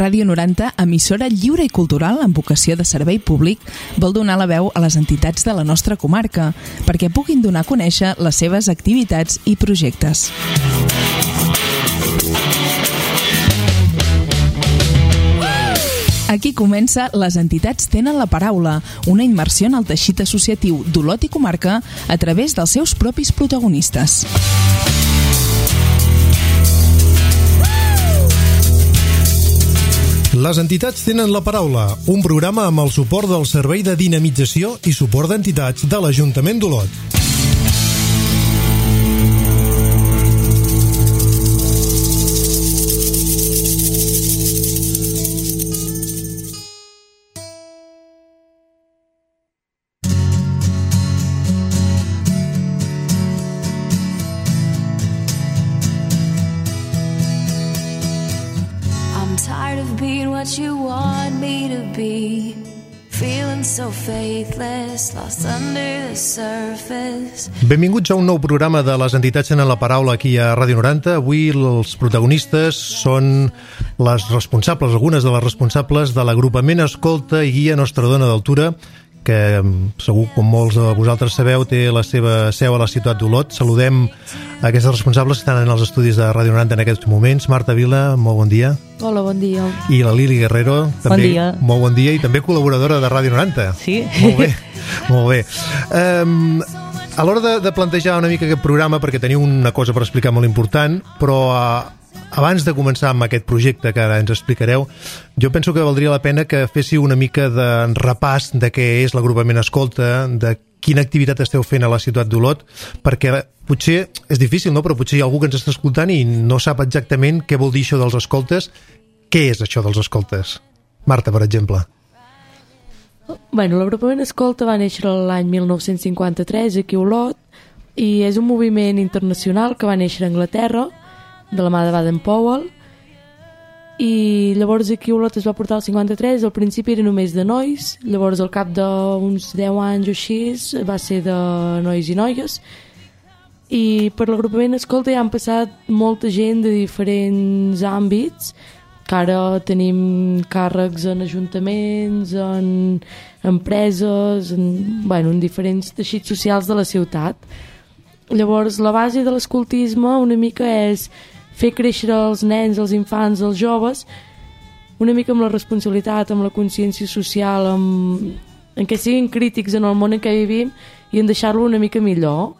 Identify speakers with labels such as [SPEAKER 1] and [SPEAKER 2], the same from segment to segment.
[SPEAKER 1] Ràdio 90, emissora lliure i cultural amb vocació de servei públic, vol donar la veu a les entitats de la nostra comarca perquè puguin donar a conèixer les seves activitats i projectes. Aquí comença Les entitats tenen la paraula, una immersió en el teixit associatiu d'Olot i comarca a través dels seus propis protagonistes.
[SPEAKER 2] Les entitats tenen la paraula, un programa amb el suport del Servei de Dinamització i Suport d'Entitats de l'Ajuntament d'Olot.
[SPEAKER 3] You want me to be, feeling so faithless, lost under the surface.
[SPEAKER 2] Benvinguts a un nou programa de Les entitats tenen la paraula aquí a Ràdio 90. Avui els protagonistes són les responsables, algunes de les responsables de l'agrupament Escolta i Guia Nostra Dona d'Altura, que segur, com molts de vosaltres sabeu, té la seva seu a la ciutat d'Olot. Saludem a aquestes responsables que estan en els estudis de Ràdio 90 en aquests moments. Marta Vila, molt bon dia.
[SPEAKER 4] Hola, bon dia.
[SPEAKER 2] I la Lili Guerrero, també,
[SPEAKER 4] bon dia.
[SPEAKER 2] Molt bon dia, i també col·laboradora de Ràdio 90.
[SPEAKER 4] Sí.
[SPEAKER 2] Molt bé, molt bé. A l'hora de plantejar una mica aquest programa, perquè teniu una cosa per explicar molt important, però abans de començar amb aquest projecte que ara ens explicareu, jo penso que valdria la pena que féssiu una mica de repàs de què és l'agrupament Escolta, de quina activitat esteu fent a la ciutat d'Olot, perquè potser és difícil, no? Però potser hi ha algú que ens està escoltant i no sap exactament què vol dir això dels escoltes. Què és això dels escoltes? Marta, per exemple.
[SPEAKER 4] Bueno, l'agrupament Escolta va néixer l'any 1953 aquí a Olot i és un moviment internacional que va néixer a Anglaterra, de la mà de Baden-Powell, i llavors aquí a Olot es va portar el 53. Al principi era només de nois, llavors al cap d'uns 10 anys o així va ser de nois i noies, i per l'agrupament Escolta ja han passat molta gent de diferents àmbits, que ara tenim càrrecs en ajuntaments, en empreses, en diferents teixits socials de la ciutat. Llavors la base de l'escoltisme una mica és fer créixer els nens, els infants, els joves, una mica amb la responsabilitat, amb la consciència social, en què siguin crítics en el món en què vivim i en deixar-lo una mica millor.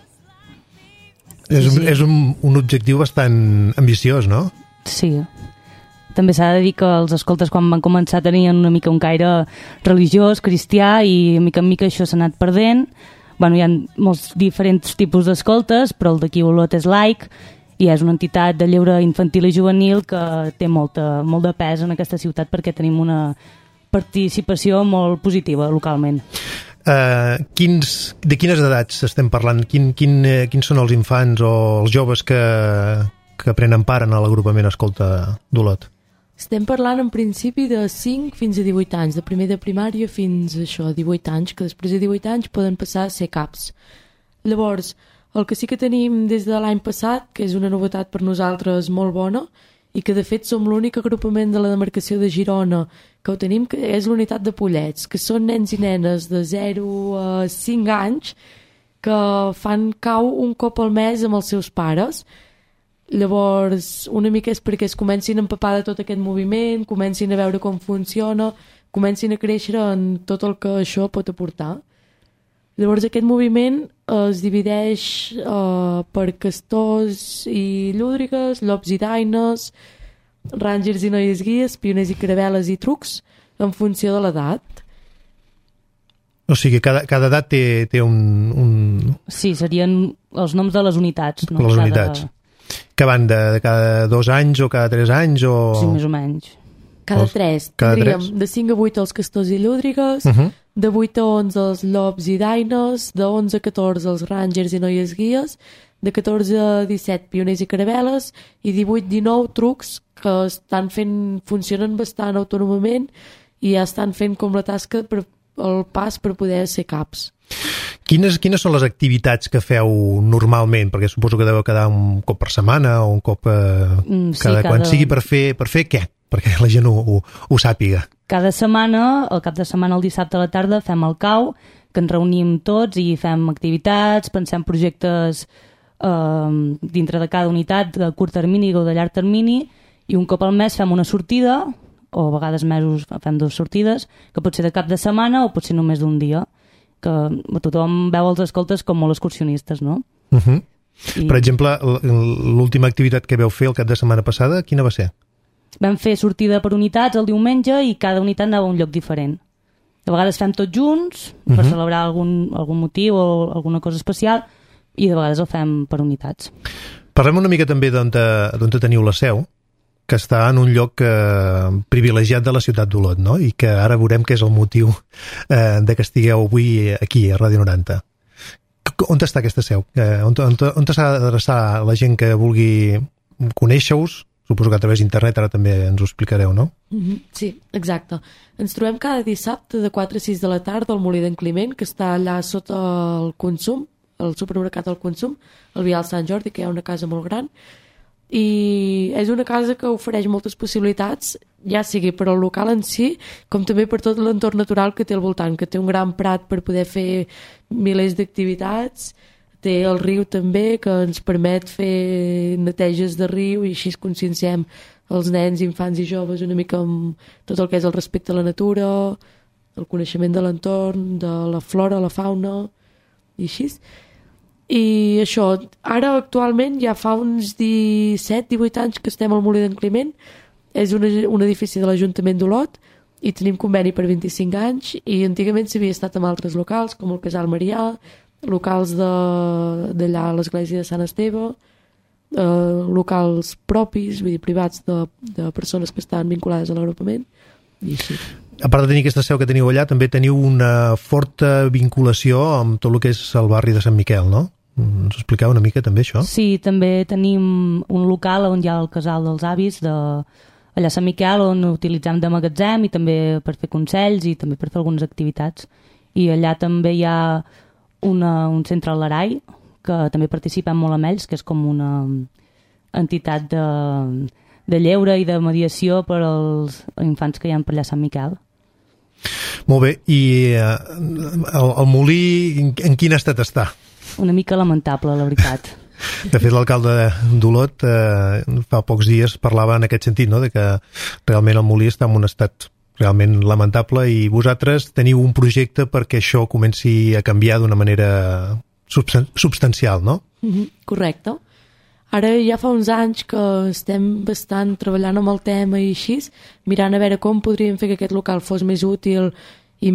[SPEAKER 2] És un objectiu bastant ambiciós, no?
[SPEAKER 5] Sí. També s'ha de dir que els escoltes quan van començar tenien una mica un caire religiós, cristià, i mica en mica això s'ha anat perdent. Bueno, hi ha molts diferents tipus d'escoltes, però el d'aquí Olot és laic i és una entitat de lleure infantil i juvenil que té molt de pes en aquesta ciutat perquè tenim una participació molt positiva localment. De quines edats estem parlant? Quins són els infants o els joves que prenen part en l'agrupament Escolta d'Olot?
[SPEAKER 4] Estem parlant en principi de 5 fins a 18 anys, de primer de primària fins a 18 anys, que després de 18 anys poden passar a ser caps. Llavors, el que sí que tenim des de l'any passat, que és una novetat per nosaltres molt bona, i que de fet som l'únic agrupament de la demarcació de Girona que ho tenim, que és l'unitat de pollets, que són nens i nenes de 0 a 5 anys que fan cau un cop al mes amb els seus pares. Llavors, una mica és perquè es comencin a empapar de tot aquest moviment, comencin a veure com funciona, comencin a créixer en tot el que això pot aportar. Llavors, aquest moviment es divideix per castors i llúdrigues, llops i daines, rangers i noies guies, pioners i caravel·les i trucs, en funció de l'edat.
[SPEAKER 2] O sigui, cada edat té un...
[SPEAKER 5] Sí, serien els noms de les unitats. No?
[SPEAKER 2] Les unitats. Que van de cada 2 anys o cada 3 anys? O...
[SPEAKER 5] Sí, més o menys.
[SPEAKER 4] Cada 3. Tindríem de 5 a 8 els castors i llúdrigues, de 8 a 11 els llops i daines, de 11 a 14 els rangers i noies guies, de 14 a 17 pioners i caravel·les i 18-19 trucs que funcionen bastant autònomament i ja estan fent com la tasca el pas per poder ser caps.
[SPEAKER 2] Quines són les activitats que feu normalment? Perquè suposo que deveu quedar un cop per setmana o un cop quan sigui per fer què? perquè la gent ho sàpiga.
[SPEAKER 5] Cada setmana, el cap de setmana, el dissabte a la tarda, fem el cau, que ens reunim tots i fem activitats, pensem projectes dintre de cada unitat de curt termini o de llarg termini, i un cop al mes fem una sortida, o a vegades mesos fem 2 sortides, que pot ser de cap de setmana o pot ser només d'un dia, que tothom veu els escoltes com molt excursionistes, no? Per exemple, l'última activitat que vau fer el cap de setmana passada, quina va ser? Vam fer sortida per unitats el diumenge i cada unitat anava a un lloc diferent. De vegades fem tots junts per celebrar algun motiu o alguna cosa especial, i de vegades ho fem per unitats.
[SPEAKER 2] Parlem una mica també d'on teniu la seu, que està en un lloc privilegiat de la ciutat d'Olot, no? I que ara veurem que és el motiu de que estigueu avui aquí, a Ràdio 90. On està aquesta seu? On s'ha d'adreçar la gent que vulgui conèixer-us? Suposo que a través d'internet ara també ens ho explicareu, no?
[SPEAKER 4] Sí, exacte. Ens trobem cada dissabte de 4 a 6 de la tarda al Molí d'en Climent, que està allà sota el Consum, el supermercat del Consum, al Vial Sant Jordi, que hi ha una casa molt gran, i és una casa que ofereix moltes possibilitats, ja sigui per al local en si, com també per tot l'entorn natural que té al voltant, que té un gran prat per poder fer milers d'activitats, té el riu també, que ens permet fer neteges de riu i així conscienciem els nens, infants i joves una mica amb tot el que és el respecte a la natura, el coneixement de l'entorn, de la flora, la fauna i així. I això, ara actualment ja fa uns 17-18 anys que estem al Molí d'en Climent, és un edifici de l'Ajuntament d'Olot i tenim conveni per 25 anys i antigament s'havia estat amb altres locals com el Casal Marià, locals d'allà a l'església de Sant Esteve, locals propis, vull dir, privats de persones que estan vinculades a l'agrupament i així.
[SPEAKER 2] A part de tenir aquesta seu que teniu allà, també teniu una forta vinculació amb tot el que és el barri de Sant Miquel, no? Ens expliqueu una mica també això?
[SPEAKER 5] Sí, també tenim un local on hi ha el casal dels avis allà a Sant Miquel, on utilitzem de magatzem i també per fer consells i també per fer algunes activitats. I allà també hi ha un centre a l'Arai, que també participem molt amb ells, que és com una entitat de lleure i de mediació per als infants que hi ha per allà a Sant Miquel.
[SPEAKER 2] Molt bé, i el molí en quin estat està?
[SPEAKER 5] Una mica lamentable, la veritat.
[SPEAKER 2] De fet, l'alcalde d'Olot fa pocs dies parlava en aquest sentit, no? De que realment el molí està en un estat realment lamentable i vosaltres teniu un projecte perquè això comenci a canviar d'una manera substancial, no?
[SPEAKER 4] Correcte. Ara ja fa uns anys que estem bastant treballant amb el tema i així, mirant a veure com podríem fer que aquest local fos més útil i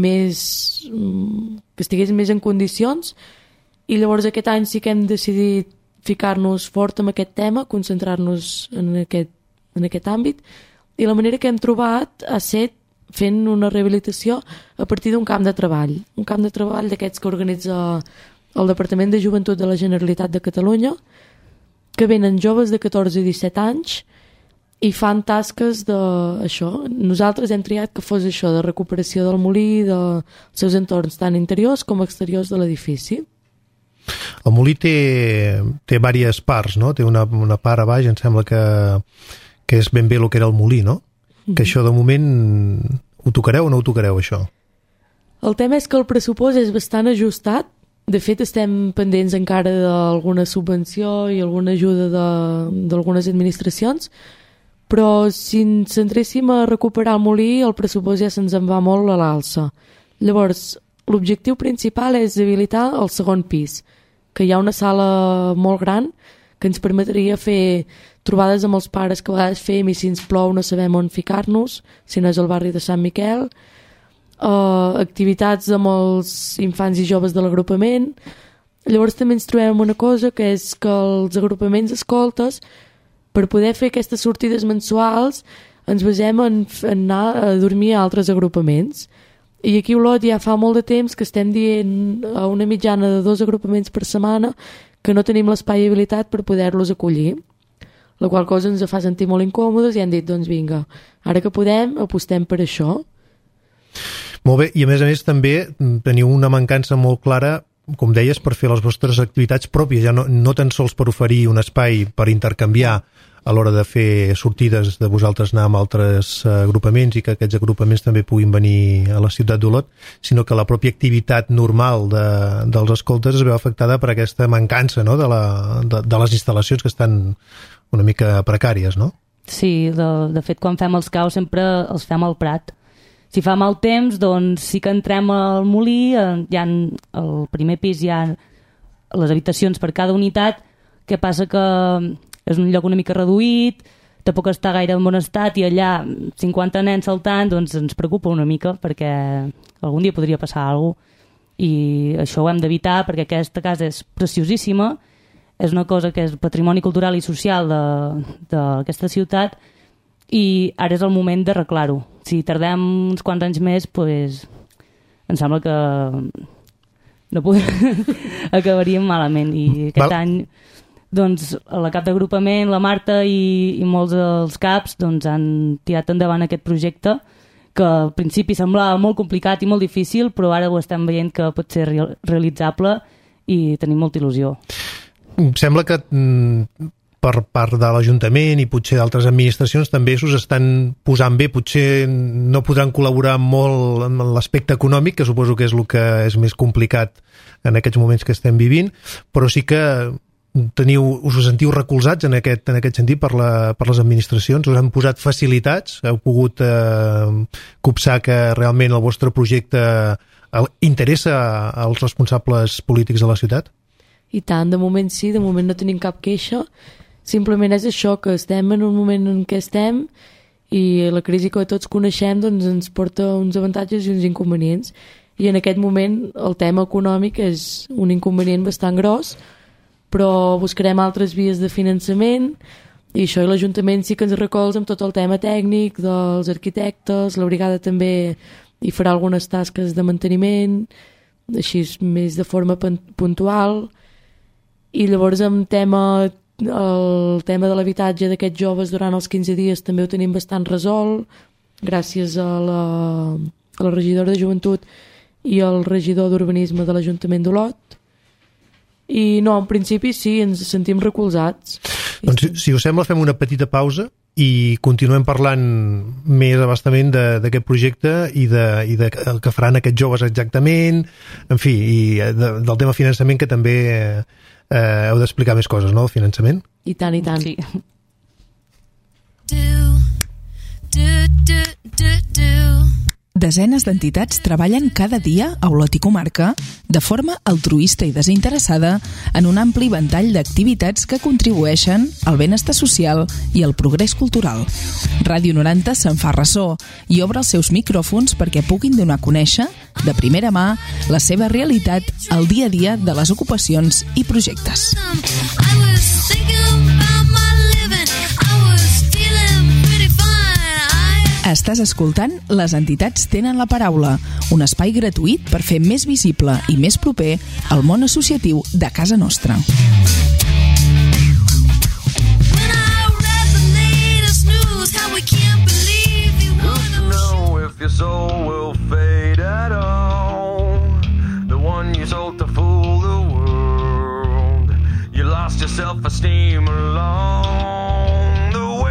[SPEAKER 4] que estigués més en condicions, i llavors aquest any sí que hem decidit ficar-nos fort en aquest tema, concentrar-nos en aquest àmbit, i la manera que hem trobat ha estat fent una rehabilitació a partir d'un camp de treball. Un camp de treball d'aquests que organitza el Departament de Joventut de la Generalitat de Catalunya, que venen joves de 14 i 17 anys i fan tasques d'això. Nosaltres hem triat que fos això, de recuperació del molí, dels seus entorns, tant interiors com exteriors de l'edifici.
[SPEAKER 2] El molí té diverses parts, no? Té una part a baix, em sembla que és ben bé el que era el molí, no? Que això de moment ho tocareu o no ho tocareu, això?
[SPEAKER 4] El tema és que el pressupost és bastant ajustat. De fet, estem pendents encara d'alguna subvenció i alguna ajuda d'algunes administracions, però si ens centréssim a recuperar el molí, el pressupost ja se'ns en va molt a l'alça. Llavors, l'objectiu principal és habilitar el segon pis, que hi ha una sala molt gran que ens permetria fer trobades amb els pares que a vegades fem i si ens plou no sabem on ficar-nos, si no és el barri de Sant Miquel, activitats amb els infants i joves de l'agrupament. Llavors també ens trobem una cosa, que és que els agrupaments escoltes, per poder fer aquestes sortides mensuals, ens basem en anar a dormir a altres agrupaments. I aquí a Olot ja fa molt de temps que estem dient a una mitjana de 2 agrupaments per setmana que no tenim l'espai habilitat per poder-los acollir, la qual cosa ens fa sentir molt incòmodes i han dit, doncs vinga, ara que podem, apostem per això.
[SPEAKER 2] Molt bé, i a més també teniu una mancança molt clara, com deies, per fer les vostres activitats pròpies, ja no tan sols per oferir un espai per intercanviar a l'hora de fer sortides, de vosaltres anar amb altres agrupaments i que aquests agrupaments també puguin venir a la ciutat d'Olot, sinó que la pròpia activitat normal dels escoltes es veu afectada per aquesta mancança, no?, de les instal·lacions que estan una mica precàries, no?
[SPEAKER 5] Sí, de fet, quan fem els caus sempre els fem al Prat. Si fa mal temps, doncs sí que entrem al molí, al primer pis hi ha les habitacions per cada unitat, que passa que és un lloc una mica reduït, tampoc està gaire en bon estat, i allà 50 nens saltant, doncs ens preocupa una mica, perquè algun dia podria passar alguna cosa, i això ho hem d'evitar, perquè aquesta casa és preciosíssima, és una cosa que és patrimoni cultural i social d'aquesta ciutat, i ara és el moment d'arreglar-ho. Si tardem uns quants anys més, doncs em sembla que no acabaríem malament. I aquest any, doncs, la cap d'agrupament, la Marta i molts dels caps doncs, han tirat endavant aquest projecte, que al principi semblava molt complicat i molt difícil, però ara ho estem veient que pot ser realitzable i tenim molta il·lusió.
[SPEAKER 2] Sembla que per part de l'Ajuntament i potser d'altres administracions també s'us estan posant bé, potser no podran col·laborar molt en l'aspecte econòmic, que suposo que és el que és més complicat en aquests moments que estem vivint, però sí que us sentiu recolzats en aquest sentit per les administracions, us han posat facilitats, heu pogut copsar que realment el vostre projecte interessa als responsables polítics de la ciutat?
[SPEAKER 4] I tant, de moment sí, de moment no tenim cap queixa. Simplement és això, que estem en un moment en què estem i la crisi que tots coneixem doncs, ens porta uns avantatges i uns inconvenients. I en aquest moment el tema econòmic és un inconvenient bastant gros, però buscarem altres vies de finançament i això, i l'Ajuntament sí que ens recolza amb tot el tema tècnic dels arquitectes, la brigada també hi farà algunes tasques de manteniment, així més de forma puntual. I llavors el tema de l'habitatge d'aquests joves durant els 15 dies també ho tenim bastant resolt, gràcies a la regidora de Joventut i al regidor d'Urbanisme de l'Ajuntament d'Olot. I no, en principi sí, ens sentim recolzats.
[SPEAKER 2] Doncs si us sembla fem una petita pausa i continuem parlant més abastament d'aquest projecte i de que faran aquests joves exactament, en fi, i del tema finançament, que també heu d'explicar més coses, no?, del finançament.
[SPEAKER 4] I tant, i tant.
[SPEAKER 5] Sí.
[SPEAKER 1] Desenes d'entitats treballen cada dia a Olot i comarca de forma altruista i desinteressada en un ampli ventall d'activitats que contribueixen al benestar social i al progrés cultural. Ràdio 90 se'n fa ressò i obre els seus micròfons perquè puguin donar a conèixer, de primera mà, la seva realitat al dia a dia de les ocupacions i projectes. Estàs escoltant Les entitats tenen la paraula, un espai gratuït per fer més visible i més proper el món associatiu de casa nostra.
[SPEAKER 6] Self-esteem along the way.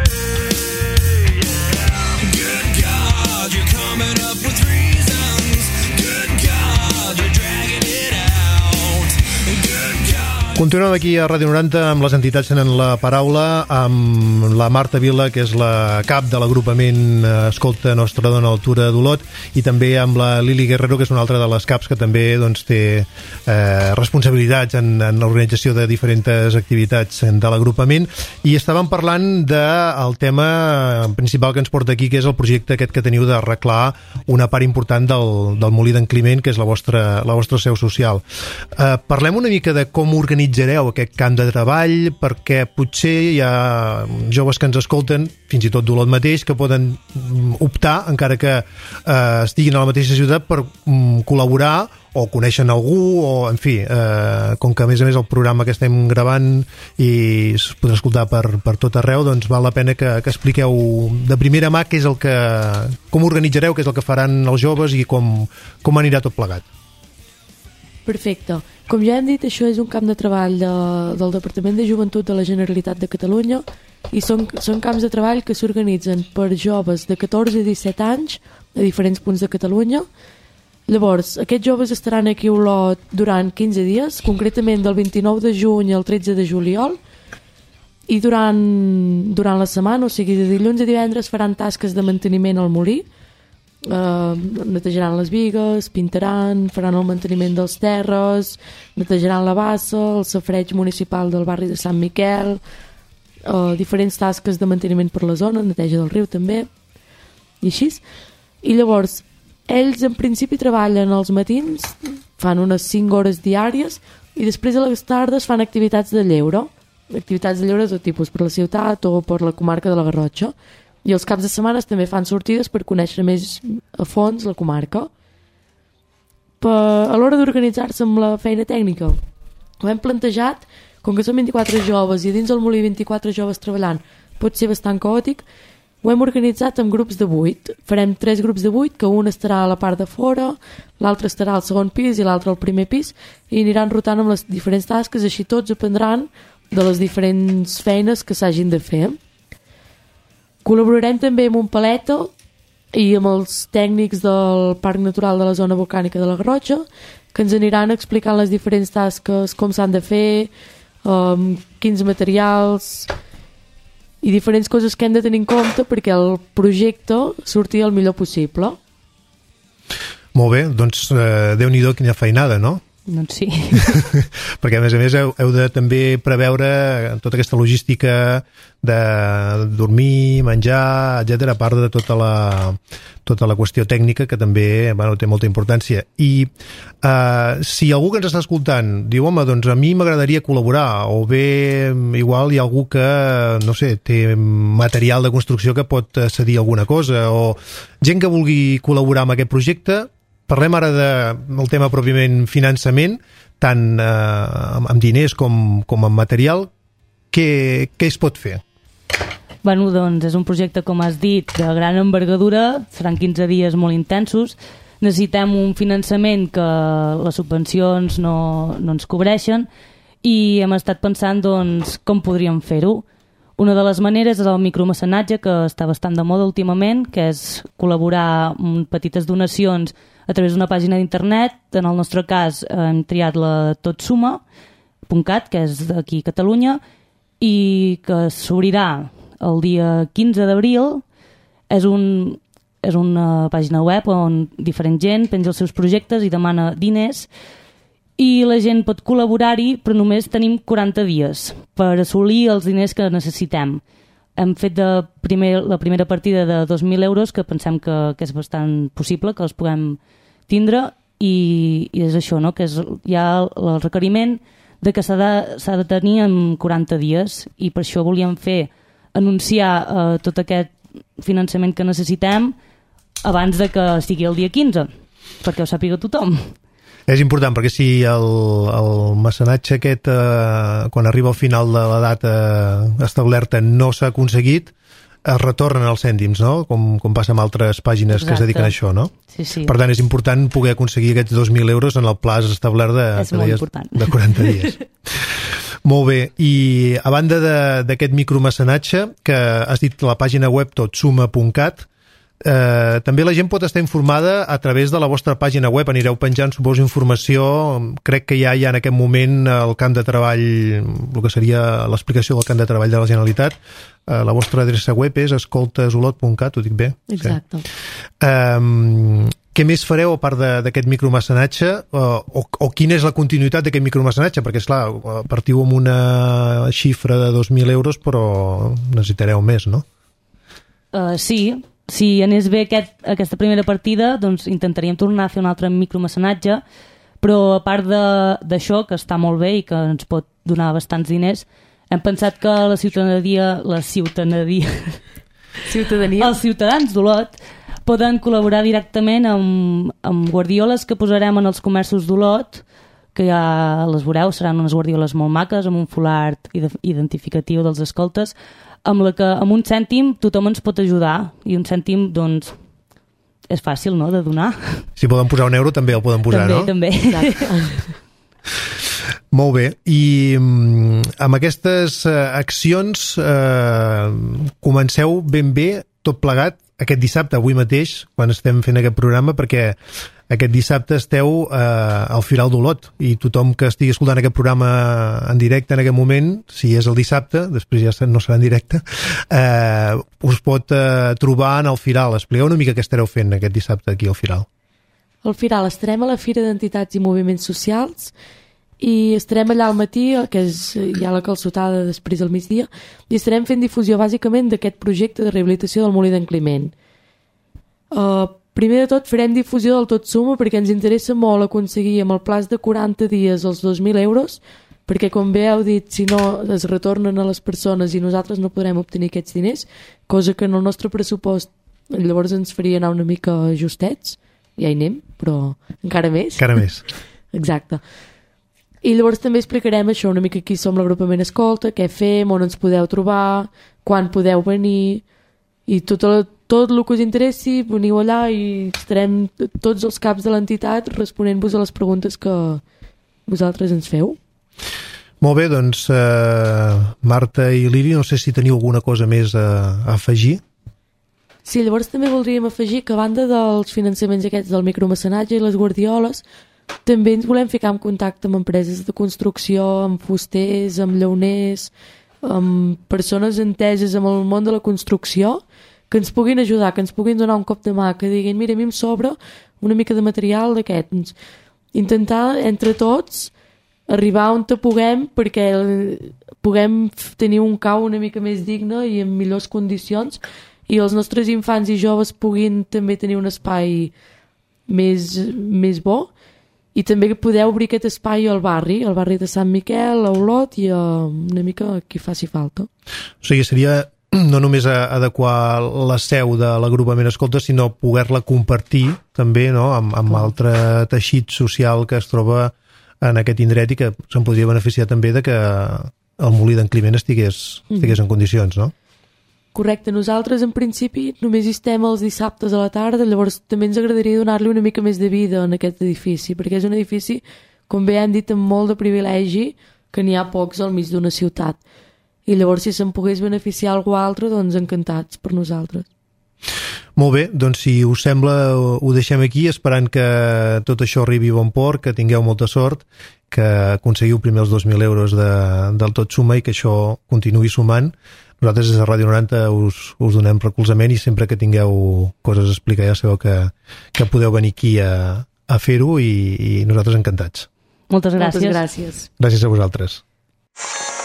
[SPEAKER 6] Good God, you're coming up with reasons. Good God, you're dragging it out. Good God.
[SPEAKER 2] Continuem aquí a Ràdio 90 amb les entitats tenen la paraula, amb la Marta Vila, que és la cap de l'agrupament Escolta Nostra Dona a l'Altura d'Olot, i també amb la Lili Guerrero, que és una altra de les caps que també doncs, té responsabilitats en l'organització de diferents activitats de l'agrupament, i estàvem parlant del tema principal que ens porta aquí, que és el projecte aquest que teniu d'arreglar una part important del molí d'en Climent, que és la vostra seu social. Parlem una mica de com organitzareu aquest camp de treball, perquè potser hi ha joves que ens escolten, fins i tot d'Olot mateix, que poden optar, encara que estiguin a la mateixa ciutat, per col·laborar o coneixen algú, o en fi, com que a més el programa que estem gravant i es podrà escoltar per tot arreu, doncs val la pena que expliqueu de primera mà què és el que, com organitzareu, què és el que faran els joves i com anirà tot plegat.
[SPEAKER 4] Perfecte. Com ja hem dit, això és un camp de treball del Departament de Joventut de la Generalitat de Catalunya i són camps de treball que s'organitzen per joves de 14 a 17 anys a diferents punts de Catalunya. Llavors, aquests joves estaran aquí a Olot durant 15 dies, concretament del 29 de juny al 13 de juliol, i durant la setmana, o sigui, de dilluns a divendres, faran tasques de manteniment al molí, netejaran les bigues, pintaran, faran el manteniment dels terres, netejaran la bassa, el safareig municipal del barri de Sant Miquel, diferents tasques de manteniment per la zona, neteja del riu també, i així. I llavors, ells en principi treballen als matins, fan unes 5 hores diàries i després a les tardes fan activitats de lleure de tot tipus per la ciutat o per la comarca de la Garrotxa, i els caps de setmana també fan sortides per conèixer més a fons la comarca. A l'hora d'organitzar-se amb la feina tècnica ho hem plantejat, com que són 24 joves i dins el molí 24 joves treballant pot ser bastant caòtic, ho hem organitzat en grups de 8. Farem 3 grups de 8, que un estarà a la part de fora, l'altre estarà al segon pis i l'altre al primer pis, i aniran rotant amb les diferents tasques, així tots aprendran de les diferents feines que s'hagin de fer. Col·laborarem també amb un paleta i amb els tècnics del Parc Natural de la Zona Volcànica de la Garrotxa, que ens aniran explicant les diferents tasques, com s'han de fer, quins materials i diferents coses que hem de tenir en compte perquè el projecte surti el millor possible.
[SPEAKER 2] Molt bé, doncs Déu-n'hi-do quina feinada, no?
[SPEAKER 5] Doncs sí.
[SPEAKER 2] Perquè a més heu de també preveure tota aquesta logística de dormir, menjar, etc, a part de tota la qüestió tècnica que també té molta importància. I si algú que ens està escoltant diu, home, doncs a mi m'agradaria col·laborar, o bé igual hi ha algú que, no sé, té material de construcció que pot cedir alguna cosa, o gent que vulgui col·laborar amb aquest projecte. Parlem ara del tema pròpiament finançament, tant amb diners com amb material. Què es pot fer?
[SPEAKER 5] Bueno, doncs és un projecte, com has dit, de gran envergadura, seran 15 dies molt intensos, necessitem un finançament que les subvencions no ens cobreixen i hem estat pensant doncs, com podríem fer-ho. Una de les maneres és el micromecenatge, que està bastant de moda últimament, que és col·laborar amb petites donacions a través d'una pàgina d'internet. En el nostre cas hem triat la totsuma.cat, que és d'aquí a Catalunya, i que s'obrirà el dia 15 d'abril. És una pàgina web on diferent gent penja els seus projectes i demana diners, i la gent pot col·laborar-hi, però només tenim 40 dies per assolir els diners que necessitem. Hem fet la primera partida de 2.000 euros, que pensem que és bastant possible que els puguem tindre, i és això, no? Que hi ha el requeriment de que s'ha de tenir en 40 dies, i per això volíem anunciar tot aquest finançament que necessitem abans de que sigui el dia 15, perquè ho sàpiga tothom.
[SPEAKER 2] És important, perquè si el mecenatge aquest, quan arriba al final de la data establerta, no s'ha aconseguit, es retornen els cèntims, no? Com passa amb altres pàgines. Exacte. Que es dediquen a això, no?
[SPEAKER 5] Sí.
[SPEAKER 2] Per tant, és important poder aconseguir aquests 2.000 euros en el plaç establert de 40 dies. Molt bé, i a banda d'aquest micromecenatge, que has dit la pàgina web totsuma.cat, també la gent pot estar informada a través de la vostra pàgina web. Anireu penjant, suposo, informació. Crec que ja hi ha en aquest moment el camp de treball, el que seria l'explicació del camp de treball de la Generalitat. La vostra adreça web és escoltesolot.cat, ho dic bé?
[SPEAKER 4] Exacte.
[SPEAKER 2] Sí. Què més fareu a part d'aquest micromecenatge, o quina és la continuïtat d'aquest micromecenatge? Perquè, esclar, partiu amb una xifra de 2.000 euros, però necessitareu més, no?
[SPEAKER 5] Sí. Si anés bé aquesta primera partida, doncs intentaríem tornar a fer un altre micromecenatge, però a part d'això, que està molt bé i que ens pot donar bastants diners, hem pensat que els ciutadans d'Olot poden col·laborar directament amb guardioles que posarem en els comerços d'Olot, que ja les veureu, seran unes guardioles molt maques, amb un folard identificatiu dels escoltes, amb la que amb un cèntim tothom ens pot ajudar, i un cèntim doncs és fàcil, no?, de donar.
[SPEAKER 2] Si poden posar €1 també el poden posar, no?
[SPEAKER 5] També.
[SPEAKER 2] Molt bé, i amb aquestes accions comenceu ben bé tot plegat aquest dissabte, avui mateix, quan estem fent aquest programa, perquè aquest dissabte esteu al Firal d'Olot i tothom que estigui escoltant aquest programa en directe en aquest moment, si és el dissabte, després ja no serà en directe, us pot trobar en el Firal. Expliqueu una mica què estareu fent aquest dissabte aquí al Firal.
[SPEAKER 4] Al Firal estarem a la Fira d'Entitats i Moviments Socials i estarem allà al matí, que és ja la calçotada després del migdia, i estarem fent difusió bàsicament d'aquest projecte de rehabilitació del Molí d'en Climent. Primer de tot farem difusió del tot suma perquè ens interessa molt aconseguir amb el plaç de 40 dies els €2.000, perquè com bé heu dit, si no es retornen a les persones i nosaltres no podrem obtenir aquests diners, cosa que en el nostre pressupost llavors ens faria anar una mica justets, ja hi anem, però encara més.
[SPEAKER 2] Encara més.
[SPEAKER 4] Exacte. I llavors també explicarem això, una mica qui som l'agrupament Escolta, què fem, on ens podeu trobar, quan podeu venir, i tot el que us interessi, veniu allà i estarem tots els caps de l'entitat responent-vos a les preguntes que vosaltres ens feu.
[SPEAKER 2] Molt bé, doncs Marta i Lili, no sé si teniu alguna cosa més a afegir.
[SPEAKER 4] Sí, llavors també voldríem afegir que a banda dels finançaments aquests del micromecenatge i les guardioles, també ens volem ficar en contacte amb empreses de construcció, amb fusters, amb llauners, amb persones enteses amb el món de la construcció, que ens puguin ajudar, que ens puguin donar un cop de mà, que diguin, mira, a mi em sobra una mica de material d'aquest. Intentar, entre tots, arribar on te puguem perquè puguem tenir un cau una mica més digne i en millors condicions i els nostres infants i joves puguin també tenir un espai més bo i també que podeu obrir aquest espai al barri de Sant Miquel, a Olot i una mica qui faci falta.
[SPEAKER 2] O sigui, seria no només adequar la seu de l'agrupament Escolta, sinó poder-la compartir també, no?, amb altre teixit social que es troba en aquest indret i que se'n podria beneficiar també de que el Molí d'en Climent estigués en condicions, no?
[SPEAKER 4] Correcte, nosaltres en principi només hi estem els dissabtes a la tarda, llavors també ens agradaria donar-li una mica més de vida en aquest edifici, perquè és un edifici, com bé han dit, amb molt de privilegi, que n'hi ha pocs al mig d'una ciutat. I llavors si se'n pogués beneficiar algú altre, doncs encantats per nosaltres.
[SPEAKER 2] Molt bé, doncs si us sembla ho deixem aquí, esperant que tot això arribi a bon port, que tingueu molta sort, que aconseguiu primer els €2.000 del tot suma i que això continuï sumant. Nosaltres des de Ràdio 90 us donem recolzament i sempre que tingueu coses a explicar ja sabeu que podeu venir aquí a fer-ho i nosaltres encantats.
[SPEAKER 5] Moltes gràcies.
[SPEAKER 4] Moltes gràcies.
[SPEAKER 2] Gràcies a vosaltres.